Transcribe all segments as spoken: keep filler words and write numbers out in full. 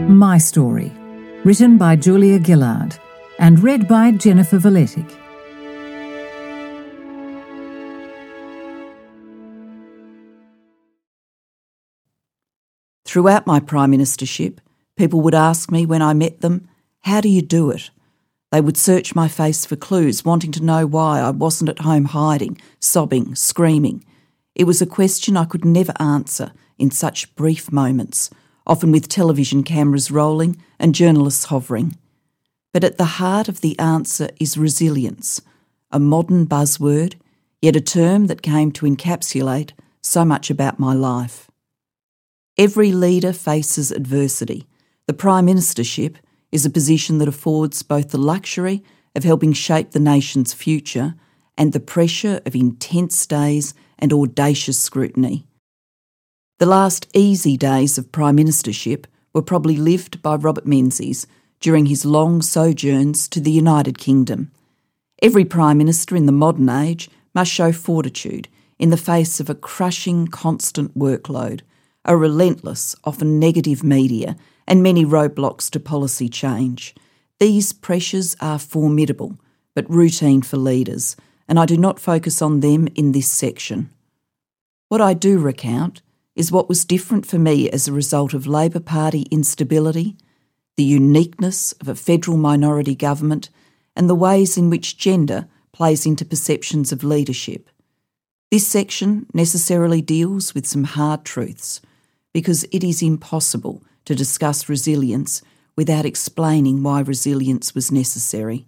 My Story, written by Julia Gillard and read by Jennifer Valetic. Throughout my Prime Ministership, people would ask me when I met them, "How do you do it?" They would search my face for clues, wanting to know why I wasn't at home hiding, sobbing, screaming. It was a question I could never answer in such brief moments, often with television cameras rolling and journalists hovering. But at the heart of the answer is resilience, a modern buzzword, yet a term that came to encapsulate so much about my life. Every leader faces adversity. The Prime Ministership is a position that affords both the luxury of helping shape the nation's future and the pressure of intense days and audacious scrutiny. The last easy days of Prime Ministership were probably lived by Robert Menzies during his long sojourns to the United Kingdom. Every Prime Minister in the modern age must show fortitude in the face of a crushing, constant workload, a relentless, often negative media, and many roadblocks to policy change. These pressures are formidable, but routine for leaders, and I do not focus on them in this section. What I do recount is what was different for me as a result of Labor Party instability, the uniqueness of a federal minority government, and the ways in which gender plays into perceptions of leadership. This section necessarily deals with some hard truths, because it is impossible to discuss resilience without explaining why resilience was necessary.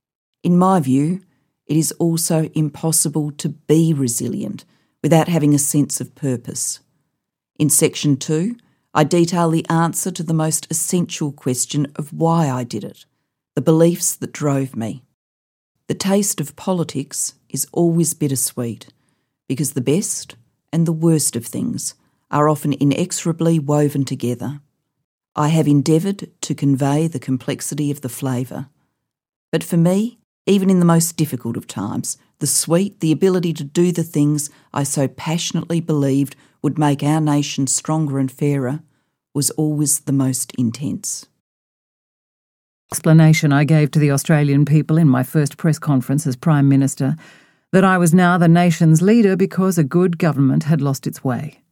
In my view, it is also impossible to be resilient without having a sense of purpose. In section two, I detail the answer to the most essential question of why I did it, the beliefs that drove me. The taste of politics is always bittersweet, because the best and the worst of things are often inexorably woven together. I have endeavoured to convey the complexity of the flavour. But for me, even in the most difficult of times, the sweet, the ability to do the things I so passionately believed would make our nation stronger and fairer, was always the most intense. Explanation I gave to the Australian people in my first press conference as Prime Minister, that I was now the nation's leader because a good government had lost its way.